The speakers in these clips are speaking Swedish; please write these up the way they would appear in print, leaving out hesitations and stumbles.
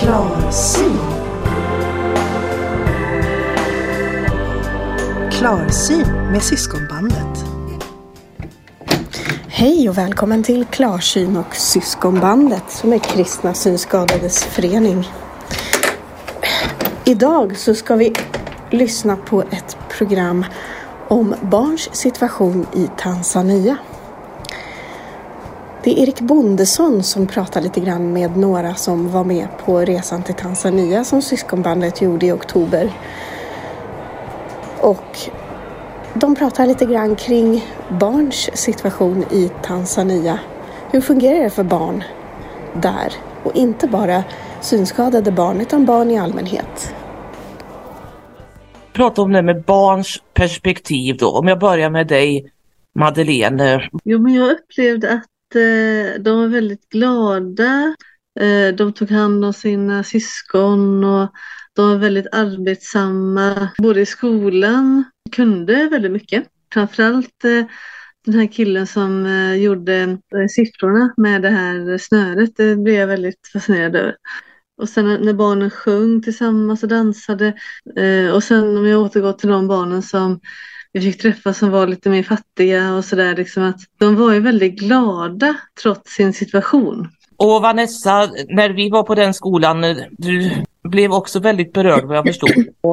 Klarsyn. Klarsyn med syskonbandet. Hej och välkommen till Klarsyn och syskonbandet som är kristna synskadades förening. Idag så ska vi lyssna på ett program om barns situation i Tanzania. Det är Erik Bondesson som pratar lite grann med några som var med på resan till Tanzania som syskonbandet gjorde i oktober. Och de pratar lite grann kring barns situation i Tanzania. Hur fungerar det för barn där? Och inte bara synskadade barn utan barn i allmänhet. Prata om det med barns perspektiv då. Om jag börjar med dig, Madeleine. Jo, men jag upplevde att de var väldigt glada. De tog hand om sina syskon och de var väldigt arbetsamma. Både i skolan kunde väldigt mycket. Framförallt den här killen som gjorde siffrorna med det här snöret. Det blev jag väldigt fascinerad över. Och sen när barnen sjöng tillsammans och dansade. Och sen om jag återgår till de barnen som vi fick träffa som var lite mer fattiga och sådär. Liksom att de var ju väldigt glada trots sin situation. Och Vanessa, när vi var på den skolan, du blev också väldigt berörd vad jag förstod.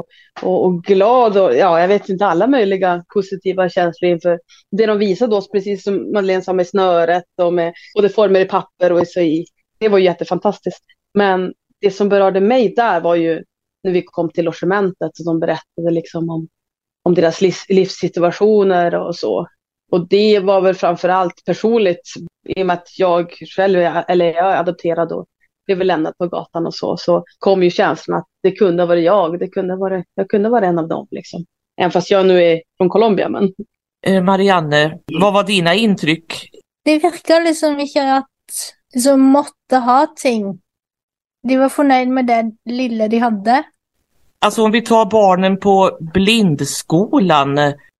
Och glad och ja, jag vet inte, alla möjliga positiva känslor inför det de visade oss, precis som Madeleine sa med snöret och med både former i papper och SI. Det var ju jättefantastiskt. Men det som berörde mig där var ju när vi kom till logementet och de berättade liksom om deras livssituationer och så. Och det var väl framförallt personligt i och med att jag själv jag är adopterad och blev lämnad på gatan och så kom ju känslan att det kunde vara jag kunde vara en av dem liksom. Även fast jag nu är från Colombia, men Marianne, vad var dina intryck? Det verkar liksom inte att de måtte ha ting. De var förnöjda med det lilla de hade. Alltså om vi tar barnen på blindskolan.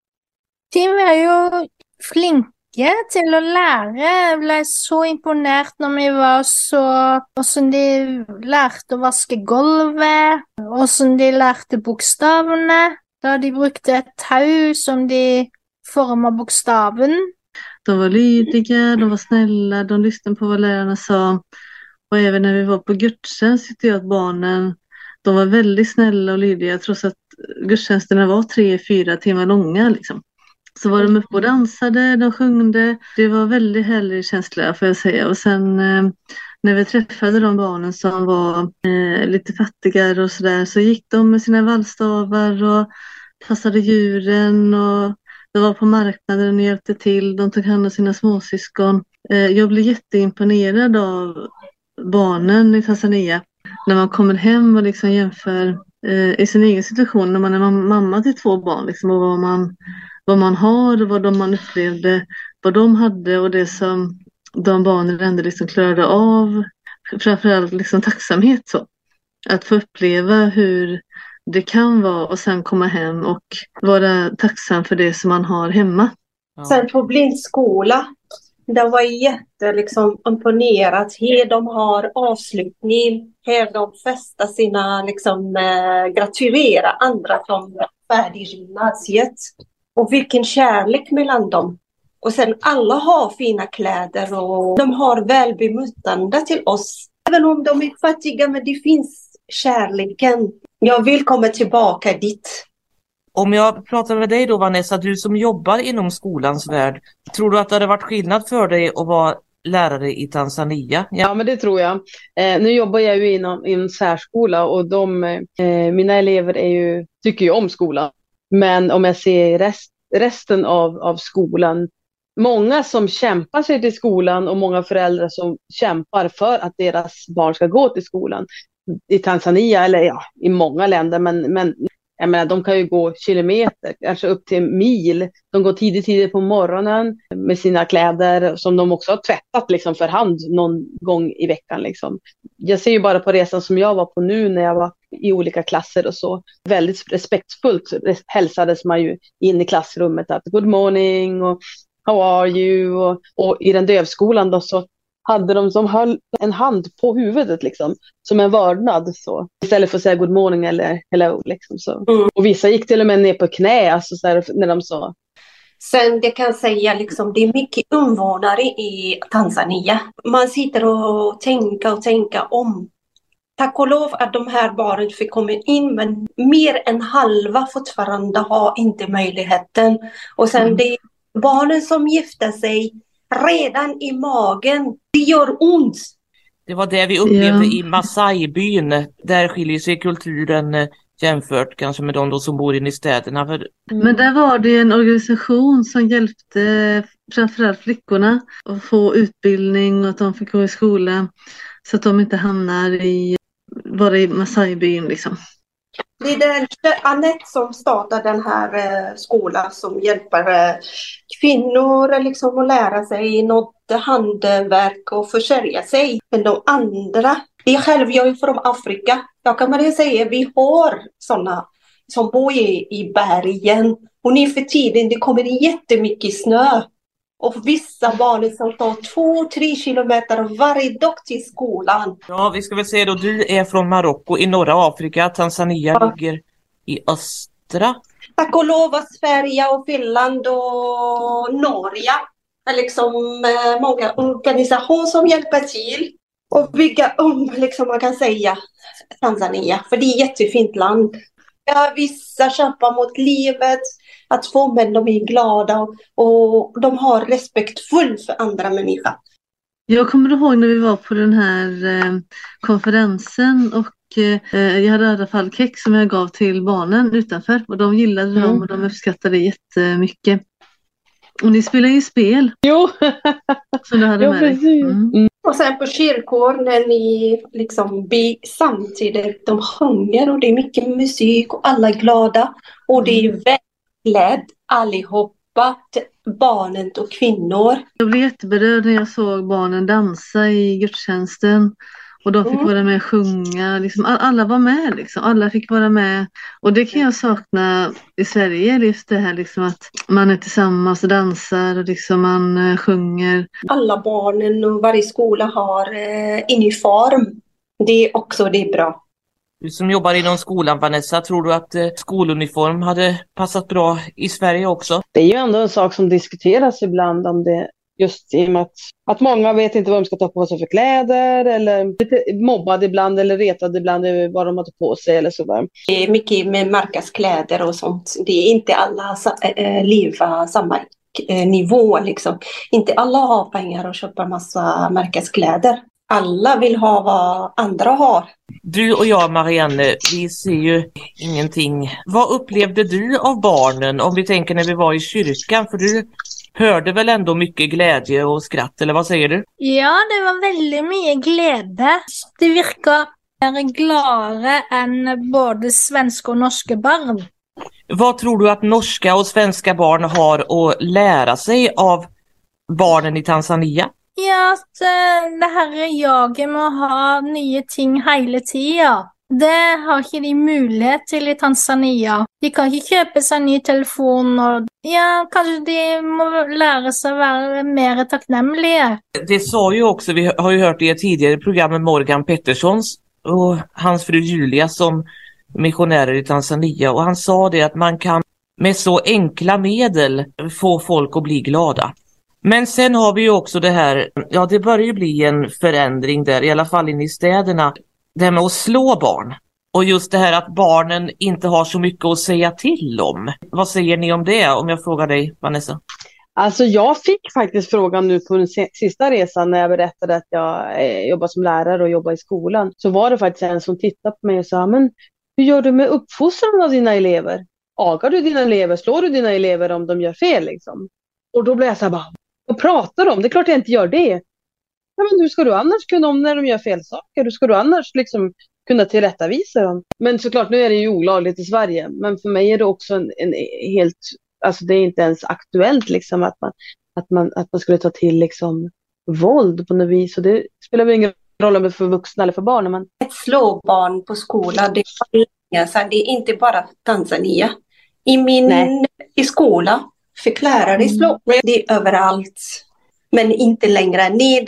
De var ju flinke till att lära. Jag blev så imponerad när vi var så... Och som de lärde att vaska golvet. Och som de lärde bokstäverna. Då de brukte ett tau som de formade bokstaven. De var lydiga, de var snälla, de lyssnade på vad lärarna sa. Och även när vi var på gudstjänst tyckte jag att barnen, de var väldigt snälla och lydiga trots att gudstjänsterna var 3-4 timmar långa liksom. Så var de uppe och dansade, de sjungde. Det var väldigt härlig känsla får jag säga. Och sen när vi träffade de barnen som var lite fattigare och sådär, så gick de med sina vallstavar och passade djuren och de var på marknaden och hjälpte till. De tog hand om sina småsyskon. Jag blev jätteimponerad av barnen i Tanzania. När man kommer hem och liksom jämför i sin egen situation när man är mamma till 2 barn liksom, och vad man har och vad man upplevde, vad de hade och det som de barnen ändå liksom klarade av. Framförallt liksom tacksamhet så. Att få uppleva hur det kan vara och sen komma hem och vara tacksam för det som man har hemma. Ja. Sen på blindskola, det var imponerat hur de har avslutning, hur de festar sina gratulerar andra från färdiggymnasiet och vilken kärlek mellan dem. Och sen alla har fina kläder och de har välbemötande till oss. Även om de är fattiga, men det finns kärleken. Jag vill komma tillbaka dit. Om jag pratar med dig då Vanessa, du som jobbar inom skolans värld, tror du att det hade varit skillnad för dig att vara lärare i Tanzania? Ja, men det tror jag. Nu jobbar jag ju inom särskola och mina elever tycker ju om skolan. Men om jag ser resten av skolan, många som kämpar sig till skolan och många föräldrar som kämpar för att deras barn ska gå till skolan. I Tanzania eller ja, i många länder, men jag menar, de kan ju gå kilometer, kanske upp till mil. De går tidigt på morgonen med sina kläder som de också har tvättat liksom för hand någon gång i veckan. Liksom. Jag ser ju bara på resan som jag var på nu när jag var i olika klasser och så. Väldigt respektfullt hälsades man ju in i klassrummet att good morning och how are you? Och i den dövskolan då så hade de som höll en hand på huvudet liksom, som en vördnad så. Istället för att säga good morning eller hello liksom så. Och vissa gick till och med ner på knä alltså, så här, när de sa. Sen det kan säga liksom, det är mycket invånare i Tanzania. Man sitter och tänka om. Tack och lov att de här barnen fick komma in, men mer än halva fortfarande har inte möjligheten. Och sen det är barnen som gifter sig redan i magen. Det gör ont. Det var det vi upplevde i Masai-byn. Där skiljer sig kulturen jämfört kanske med de då som bor inne i städerna. Men där var det en organisation som hjälpte framförallt flickorna att få utbildning och att de fick gå i skola så att de inte hamnar bara i Masai-byn liksom. Det är Anette som startar den här skolan som hjälper kvinnor liksom att lära sig något handverk och försörja sig. Men de andra, jag är från Afrika. Jag kan bara säga vi har sådana som bor i bergen. Och nu för tiden det kommer jättemycket snö. Och vissa barn som tar 2-3 kilometer varje dag till skolan. Ja, vi ska väl säga då, du är från Marocko i norra Afrika. Tanzania ligger i östra. Tack och lov att Sverige och Finland och Norge är liksom många organisationer som hjälper till. Och bygga liksom man kan säga, Tanzania. För det är ett jättefint land. Ja, vissa kämpar mot livet, att få män de är glada och de har respektfull för andra människor. Jag kommer ihåg när vi var på den här konferensen och jag hade i alla fall kex som jag gav till barnen utanför och de gillade dem och de uppskattade jättemycket. Och ni spelar ju spel. Jo, som du hade med dig. Och sen på kyrkor när ni liksom samtidigt de sjunger och det är mycket musik och alla är glada och det är väldigt glädje allihopa, barnen och kvinnor. Jag blev jätteberörd när jag såg barnen dansa i gudstjänsten och de fick vara med och sjunga. Liksom, alla var med, liksom. Alla fick vara med. Och det kan jag sakna i Sverige, just det här liksom, att man är tillsammans och dansar och liksom, man sjunger. Alla barnen och varje skola har uniform. Det är bra. Du som jobbar inom skolan, Vanessa, tror du att skoluniform hade passat bra i Sverige också? Det är ju ändå en sak som diskuteras ibland om det, just i och med att många vet inte vad de ska ta på sig för kläder eller lite mobbade ibland eller retade ibland över vad de har tagit på sig eller så. Det är mycket med märkeskläder och sånt. Det är inte alla lever samma nivå liksom. Inte alla har pengar och köper massa märkeskläder. Alla vill ha vad andra har. Du och jag, Marianne, vi ser ju ingenting. Vad upplevde du av barnen om vi tänker när vi var i kyrkan? För du hörde väl ändå mycket glädje och skratt, eller vad säger du? Ja, det var väldigt mycket glädje. Det verkar gladare än både svenska och norska barn. Vad tror du att norska och svenska barn har att lära sig av barnen i Tanzania? Ja, att det här jaget med att ha nya ting hela tiden. Det har inte de möjlighet till i Tanzania. De kan inte köpa sig en ny telefon och kanske de må lära sig vara mer tacknämliga. Det sa ju också, vi har ju hört det i ett tidigare program med Morgan Petterssons och hans fru Julia som missionärer i Tanzania. Och han sa det att man kan med så enkla medel få folk att bli glada. Men sen har vi ju också det här, det börjar ju bli en förändring där, i alla fall in i städerna, det här med att slå barn. Och just det här att barnen inte har så mycket att säga till om. Vad säger ni om det, om jag frågar dig, Vanessa? Alltså jag fick faktiskt frågan nu på den sista resan när jag berättade att jag jobbar som lärare och jobbar i skolan. Så var det faktiskt en som tittade på mig och sa, men hur gör du med uppfostran av dina elever? Agar du dina elever? Slår du dina elever om de gör fel liksom? Och då blev jag så här, vad pratar de om? Det är klart jag inte gör det. Ja, men hur ska du annars kunna om när de gör fel saker? Hur ska du annars liksom kunna tillrättavisa dem? Men såklart, nu är det ju olagligt i Sverige. Men för mig är det också en helt, alltså det är inte ens aktuellt liksom att man skulle ta till liksom våld på något vis. Och det spelar väl ingen roll om det är för vuxna eller för barn. Men... Ett slå barn på skolan, det är inte bara Tanzania. I skolan fick lärare slå. Det är överallt. Men inte längre. Nej,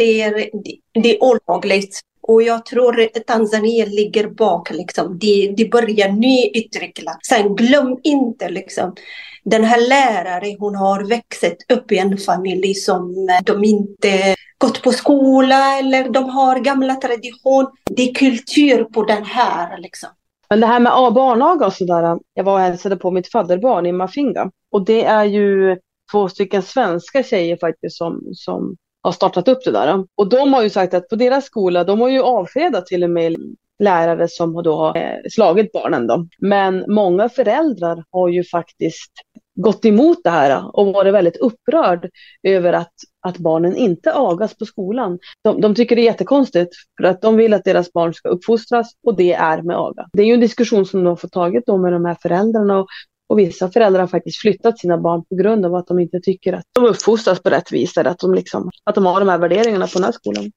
det är olagligt. Och jag tror att Tanzania ligger bak. Liksom. De börjar nyutveckla. Sen glöm inte liksom. Den här läraren, hon har växt upp i en familj som de inte gått på skola eller de har gamla tradition. Det är kultur på den här liksom. Men det här med barnaga och sådär. Jag var och hälsade på mitt fadderbarn i Mafinga. Och det är ju 2 stycken svenska tjejer faktiskt som har startat upp det där. Och de har ju sagt att på deras skola, de har ju avskedat till och med lärare som då har slagit barnen då. Men många föräldrar har ju faktiskt gått emot det här och varit väldigt upprörd över att barnen inte agas på skolan. De tycker det är jättekonstigt för att de vill att deras barn ska uppfostras och det är med aga. Det är ju en diskussion som de har fått tagit då med de här föräldrarna och vissa föräldrar har faktiskt flyttat sina barn på grund av att de inte tycker att de uppfostras på rätt vis eller att de har de här värderingarna på den här skolan.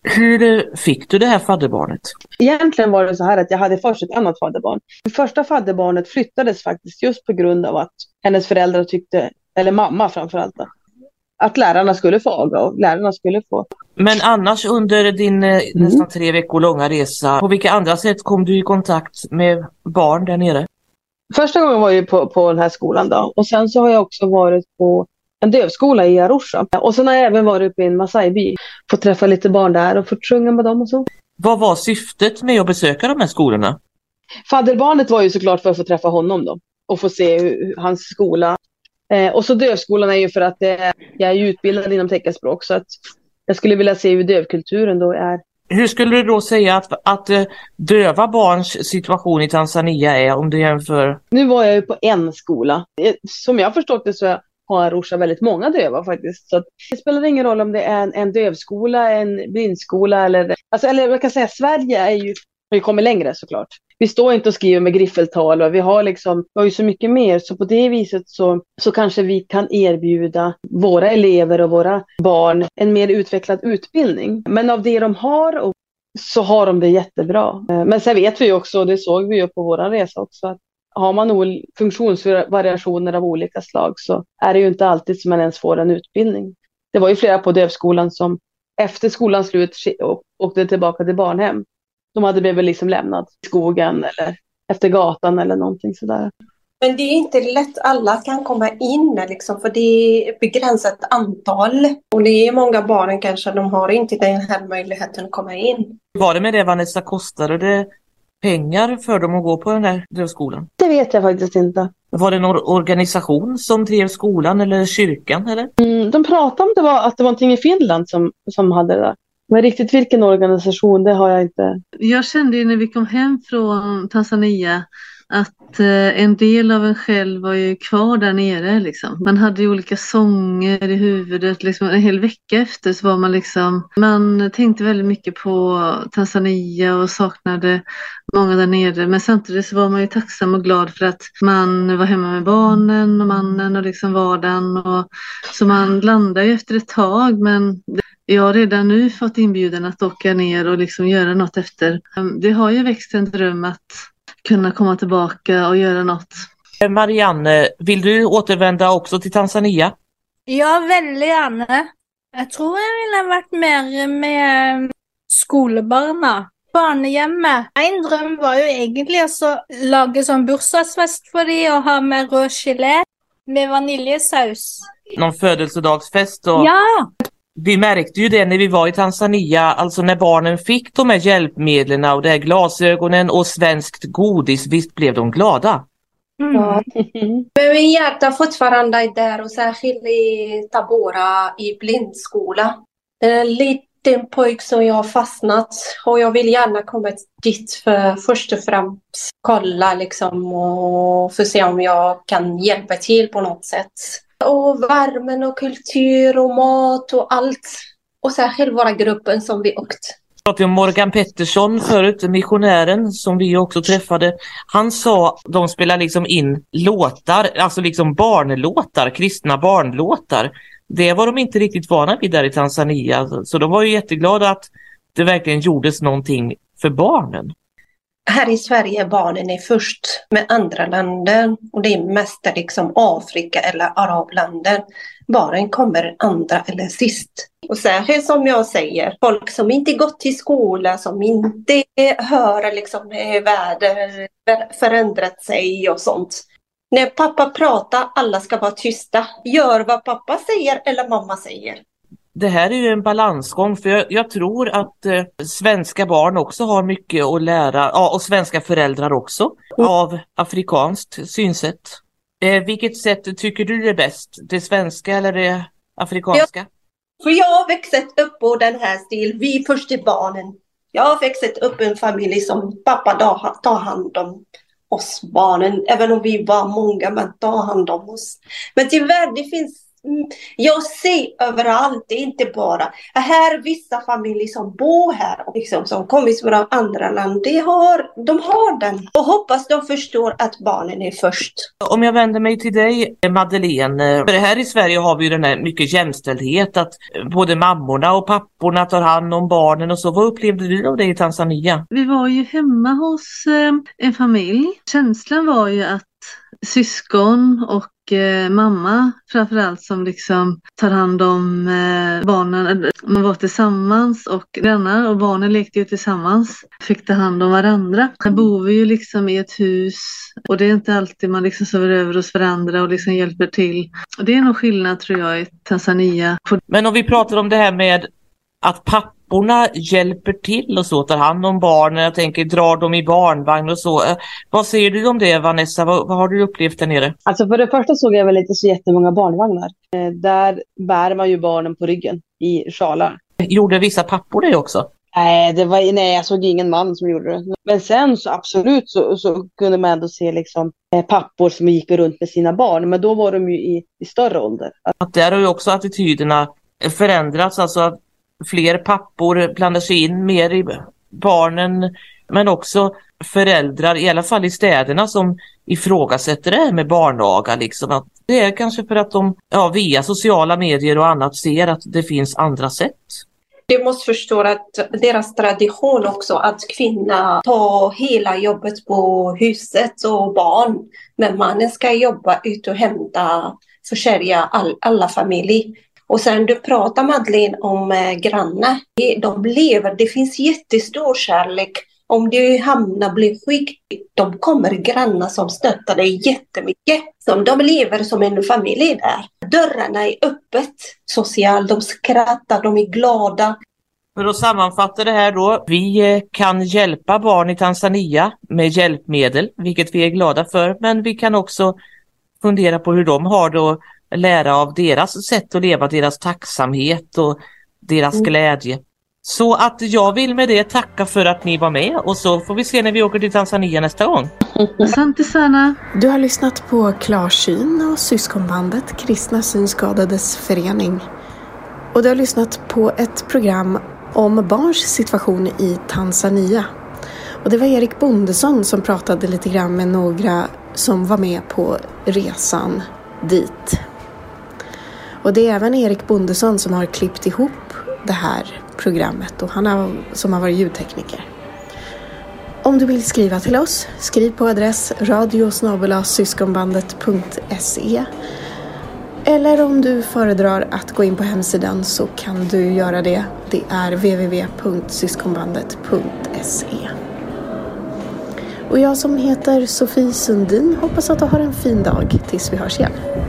Hur fick du det här fadderbarnet? Egentligen var det så här att jag hade först ett annat fadderbarn. Det första fadderbarnet flyttades faktiskt just på grund av att hennes föräldrar tyckte, eller mamma framförallt, att lärarna skulle få aga och lärarna skulle få. Men annars under din nästan 3 veckor långa resa, på vilka andra sätt kom du i kontakt med barn där nere? Första gången var jag på den här skolan då. Och sen så har jag också varit på en dövskola i Arusha. Och sen har jag även varit uppe i en Masai-by. Fått träffa lite barn där och fått sjunga med dem och så. Vad var syftet med att besöka de här skolorna? Fadderbarnet var ju såklart för att få träffa honom då. Och få se hans skola. Och så dövskolan är ju för att jag är ju utbildad inom teckenspråk. Så att jag skulle vilja se hur dövkulturen då är. Hur skulle du då säga att döva barns situation i Tanzania är om du jämför? Nu var jag ju på en skola. Som jag har förstått det så har Arusha väldigt många döva faktiskt. Så att det spelar ingen roll om det är en dövskola, en blindskola eller jag kan säga Sverige har ju kommit längre såklart. Vi står inte och skriver med griffeltal och vi har ju så mycket mer. Så på det viset så kanske vi kan erbjuda våra elever och våra barn en mer utvecklad utbildning. Men av det de har så har de det jättebra. Men sen vet vi ju också, och det såg vi ju på vår resa också, att har man funktionsvariationer av olika slag så är det ju inte alltid som man ens får en utbildning. Det var ju flera på dövskolan som efter skolans slut åkte tillbaka till barnhem. De hade blivit liksom lämnad i skogen eller efter gatan eller någonting sådär. Men det är inte lätt alla kan komma in liksom, för det är ett begränsat antal. Och det är många barn kanske, de har inte den här möjligheten att komma in. Var det med det, Vanessa, kostade det pengar för dem att gå på den här dövskolan? Det vet jag faktiskt inte. Var det någon organisation som drev skolan eller kyrkan? Eller? De pratade om att det var någonting i Finland som hade det där. Men riktigt vilken organisation, det har jag inte. Jag kände ju när vi kom hem från Tanzania att en del av en själv var ju kvar där nere liksom. Man hade ju olika sånger i huvudet liksom. En hel vecka efter så var man tänkte väldigt mycket på Tanzania och saknade många där nere. Men samtidigt så var man ju tacksam och glad för att man var hemma med barnen och mannen och liksom vardagen. Så man landade ju efter ett tag, men jag har redan nu fått inbjudan att åka ner och liksom göra något efter. Det har ju växt en dröm att kunna komma tillbaka och göra något. Marianne, vill du återvända också till Tanzania? Ja, väldigt gärna. Jag tror jag vill ha varit mer med skolbarna. Barnehjemmet. En dröm var ju egentligen att laga som bursdagsfest för det och ha med röd gelé med vaniljesaus. Någon födelsedagsfest och... Ja! Vi märkte ju det när vi var i Tanzania, alltså när barnen fick de här hjälpmedlen och de här glasögonen och svenskt godis, visst blev de glada. Ja. Men min hjärta fortfarande är där och särskilt i Tabora i blindskola. Det är en liten pojk som jag har fastnat och jag vill gärna komma dit för först och främst kolla liksom och för se om jag kan hjälpa till på något sätt. Och värmen och kultur och mat och allt. Och särskilt våra gruppen som vi åkt. Jag pratade om Morgan Pettersson förut, missionären som vi också träffade. Han sa att de spelar liksom in låtar, alltså liksom barnlåtar, kristna barnlåtar. Det var de inte riktigt vana vid där i Tanzania. Så de var ju jätteglada att det verkligen gjordes någonting för barnen. Här i Sverige barnen är först med andra länder och det är mest liksom Afrika eller arabländer. Barnen kommer andra eller sist. Och särskilt som jag säger, folk som inte gått till skola, som inte hör liksom världen förändrat sig och sånt. När pappa pratar, alla ska vara tysta. Gör vad pappa säger eller mamma säger. Det här är ju en balansgång, för jag tror att svenska barn också har mycket att lära, och svenska föräldrar också, av afrikanskt synsätt. Vilket sätt tycker du är bäst? Det svenska eller det afrikanska? För jag har växt upp på den här stilen, vi först till barnen. Jag har växt upp i en familj som pappa tar hand om oss barnen, även om vi var många, men tar hand om oss. Men tyvärr, det finns, jag ser överallt, det är inte bara här, vissa familjer som bor här liksom, som kommer från andra land, de har den och hoppas de förstår att barnen är först. Om jag vänder mig till dig, Madeleine, för här i Sverige har vi ju den här mycket jämställdhet, att både mammorna och papporna tar hand om barnen och så. Vad upplevde du av det i Tanzania? Vi var ju hemma hos en familj. Känslan var ju att syskon och mamma framförallt som liksom tar hand om barnen. Man var tillsammans och grannar och barnen lekte ju tillsammans. Fick ta hand om varandra. Här bor vi ju liksom i ett hus och det är inte alltid man liksom sover över hos varandra och liksom hjälper till. Och det är nog skillnad tror jag i Tanzania. Men om vi pratar om det här med att papporna hjälper till och så, tar hand om barnen, jag tänker drar dem i barnvagn och så. Vad säger du om det, Vanessa? Vad har du upplevt där nere? Alltså för det första såg jag väl inte så jättemånga barnvagnar. Där bär man ju barnen på ryggen i sjalar. Gjorde vissa pappor det också? Nej, jag såg ingen man som gjorde det. Men sen så absolut så kunde man ändå se liksom pappor som gick runt med sina barn. Men då var de ju i större ålder. Att där har ju också attityderna förändrats, alltså att fler pappor blandar sig in mer i barnen, men också föräldrar, i alla fall i städerna, som ifrågasätter det här med barnaga. Liksom. Att det är kanske för att de via sociala medier och annat ser att det finns andra sätt. Du måste förstå att deras tradition också, att kvinnan tar hela jobbet på huset och barn, men mannen ska jobba ut och hämta, försörja alla familjer. Och sen du pratar, Madeleine, om grannar. De lever, det finns jättestor kärlek. Om du hamnar blir sjuk, de kommer grannar som stöttar dig jättemycket. Som de lever som en familj där. Dörrarna är öppet, social, de skrattar, de är glada. För att sammanfatta det här då, vi kan hjälpa barn i Tanzania med hjälpmedel, vilket vi är glada för. Men vi kan också fundera på hur de har det och lära av deras sätt att leva, deras tacksamhet och deras glädje. Så att jag vill med det tacka för att ni var med, och så får vi se när vi åker till Tanzania nästa gång. Asante sana. Du har lyssnat på Klarsyn och syskonbandet Kristna synskadades förening. Och du har lyssnat på ett program om barns situation i Tanzania. Och det var Erik Bondesson som pratade lite grann med några som var med på resan dit. Och det är även Erik Bondesson som har klippt ihop det här programmet, och som har varit ljudtekniker. Om du vill skriva till oss, skriv på adress radio@syskonbandet.se. Eller om du föredrar att gå in på hemsidan så kan du göra det. Det är www.syskonbandet.se. Och jag som heter Sofie Sundin hoppas att du har en fin dag tills vi hörs igen.